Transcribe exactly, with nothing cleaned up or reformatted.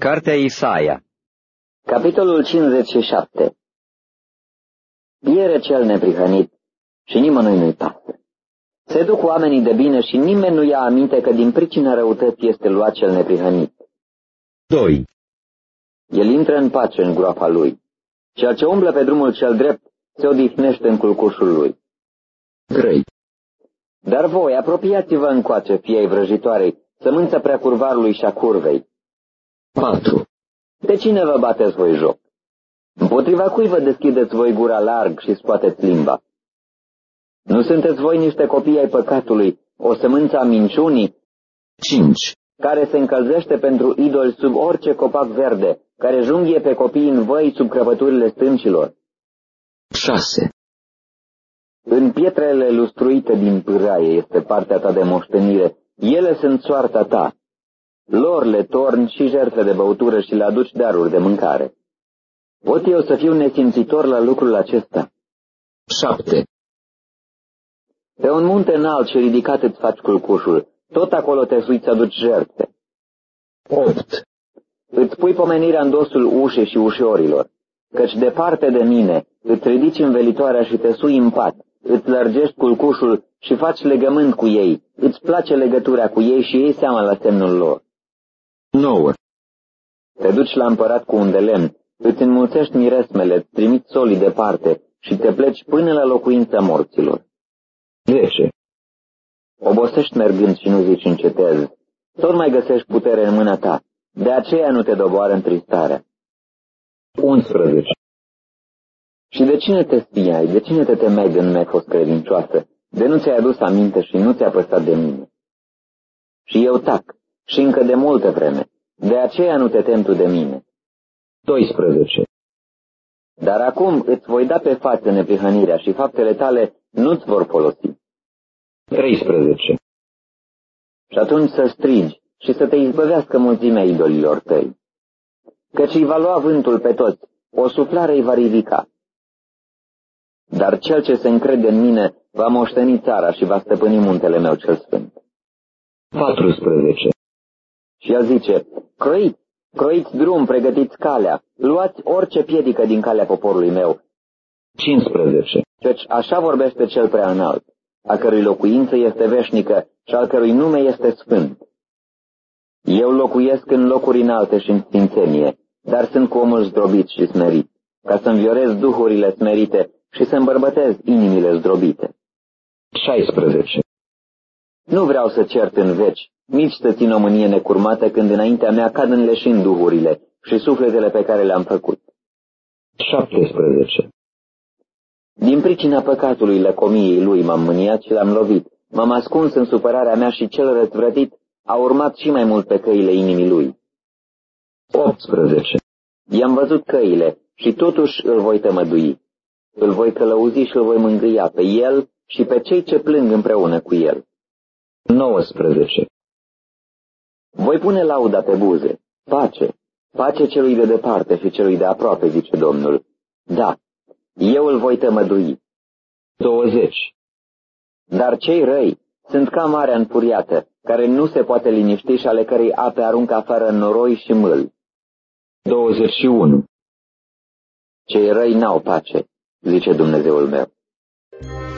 Cartea Isaia, capitolul cincizeci și șapte. Piere cel neprihănit și nimănui nu-i pasă. Se duc oamenii de bine și nimeni nu ia aminte că din pricina răutății este luat cel neprihănit. doi. El intră în pace în groapa lui. Cel ce umblă pe drumul cel drept se odihnește în culcușul lui. trei. Dar voi apropiați-vă încoace, fiei vrăjitoarei, sămânța preacurvarului și a curvei. patru. De cine vă bateți voi joc? Împotriva cui vă deschideți voi gura larg și scoateți limba? Nu sunteți voi niște copii ai păcatului, o sămânță a minciunii? cinci. Care se încălzește pentru idoli sub orice copac verde, care junghie pe copii în văi sub crăpăturile stâncilor? șase. În pietrele lustruite din pâraie este partea ta de moștenire, ele sunt soarta ta. Lor le torni și jertfe de băutură și le aduci daruri de mâncare. Pot eu să fiu nesimțitor la lucrul acesta? șapte. Pe un munte înalt și ridicat îți faci culcușul, tot acolo te sui să aduci jertfe. opt. Îți pui pomenirea în dosul ușei și ușorilor, căci departe de mine îți ridici învelitoarea și te sui în pat, îți lărgești culcușul și faci legământ cu ei, îți place legătura cu ei și iei seama la semnul lor. nouă. Te duci la împărat cu un de lemn, îți înmulțești miresmele, îți trimiți solii departe și te pleci până la locuința morților. zece. Obosești mergând și nu zici încetezi, tot mai găsești putere în mâna ta, de aceea nu te doboară întristarea. unsprezece. Și de cine te spiai, de cine te temeai de nu mi-ai fost credincioasă, de nu ți-ai adus aminte și nu ți-a păsat de mine? Și eu tac, și încă de multă vreme, de aceea nu te temi tu de mine. doisprezece. Dar acum îți voi da pe față neprihănirea și faptele tale nu-ți vor folosi. treisprezece. Și atunci să strigi și să te izbăvească mulțimea idolilor tăi. Căci îi va lua vântul pe toți, o suflare îi va ridica. Dar cel ce se încrede în mine va moșteni țara și va stăpâni muntele meu cel sfânt. paisprezece. Și el zice, croiți, croiți drum, pregătiți calea, luați orice piedică din calea poporului meu. cincisprezece. Căci așa vorbește cel prea înalt, a cărui locuință este veșnică și al cărui nume este sfânt. Eu locuiesc în locuri înalte și în sfințenie, dar sunt cu omul zdrobit și smerit, ca să înviorez duhurile smerite și să îmbărbătez inimile zdrobite. șaisprezece. Nu vreau să cert în veci, nici să țin o mânie necurmată când înaintea mea cad înleșind duhurile și sufletele pe care le-am făcut. șaptesprezece. Din pricina păcatului lăcomiei lui m-am mâniat și l-am lovit, m-am ascuns în supărarea mea și cel răzvrătit a urmat și mai mult pe căile inimii lui. optsprezece. I-am văzut căile și totuși îl voi tămădui. Îl voi călăuzi și îl voi mângâia pe el și pe cei ce plâng împreună cu el. nouăsprezece. Voi pune lauda pe buze. Pace, pace celui de departe și celui de aproape, zice Domnul. Da, eu îl voi tămădui. douăzeci. Dar cei răi sunt ca marea înfuriată, care nu se poate liniști și ale cărei ape aruncă afară noroi și mâl. douăzeci și unu. Cei răi n-au pace, zice Dumnezeul meu.